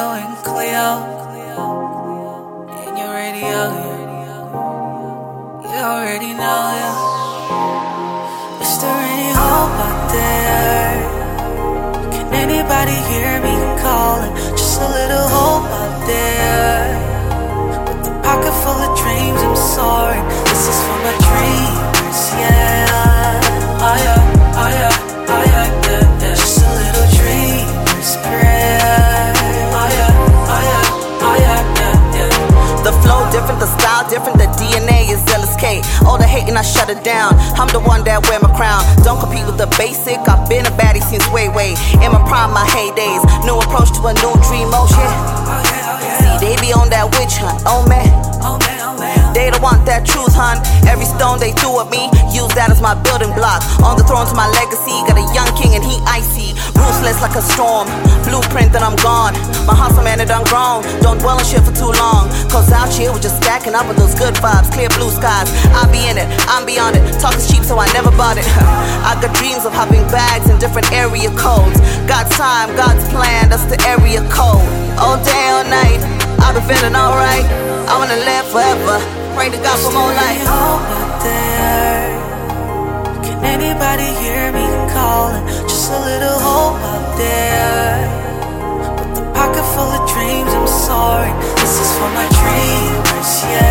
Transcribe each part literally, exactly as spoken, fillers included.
Leo and Cleo in your radio. You already know, yeah. Is there any hope out there? Can anybody hear me calling? Just a little hope out there. With a pocket full of dreams, I'm soaring. This is for my dreamers, yeah. Oh yeah, oh yeah, oh yeah, yeah, yeah. Just a little dreamer's prayer. Oh yeah, oh yeah, oh yeah, yeah, yeah. The flow different, the style different, the D N A is L S K. All the hating, I shut it down. I'm the one that wear my crown. Don't compete with the basic, I've been a baddie since way, way. In my prime, my heydays. New approach to a new dream, oh yeah. See, they be on that witch hunt, oh man. They don't want that truth, hun. Every stone they threw at me, use that as my building block. On the throne to my legacy, got a young king and he icy. Ruthless like a storm, blueprint that I'm gone. My hustle man, it done grown. Don't dwell on shit for too long. Cause out here we're just stacking up with those good vibes. Clear blue skies, I be in it, I'm beyond it. Talk is cheap so I never bought it. I got dreams of having bags in different area codes. God's time, God's plan, that's the area code. All day, all night, I've been feeling alright. I wanna live forever. Pray to God for more life. Hope out there. Can anybody hear me calling? Just a little hope out there. With a pocket full of dreams, I'm soaring. This is for my dreamers,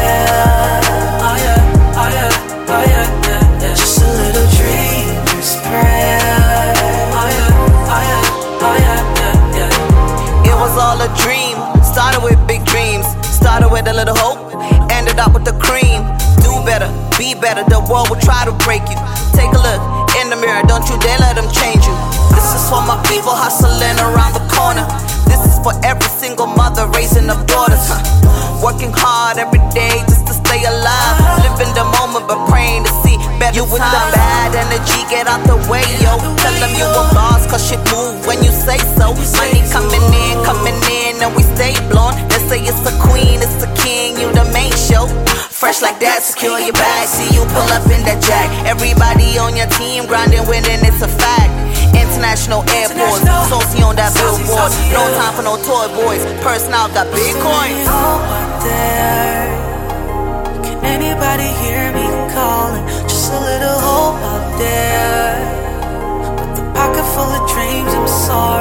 yeah. Oh yeah, oh yeah, oh yeah, yeah, yeah. Just a little dreamer's prayer. Oh yeah, oh yeah, oh yeah, yeah, yeah. It was all a dream. Started with big dreams. Started with a little hope. Ended up with the cream. Do better, be better. The world will try to break you. Take a look in the mirror. Don't you dare let them change you. This is for my people hustling around the corner. This is for every single mother raising up daughters, huh? Working hard every day just to stay alive. Living the moment but praying to see better. You with the bad energy, get out the way, yo. Tell them you a boss cause shit move when you say so. Money coming in, coming in and we stay blown. They say it's the queen, it's the king, you the main show. Fresh like that, secure your bag. See you pull up in that jack. Everybody on your team grinding, winning, it's a fact. International airports, Saucy on that billboard. No time for no toy boys. Personal got big coins. Hope out there. Can anybody hear me calling? Just a little hope out there. With a pocket full of dreams, I'm sorry.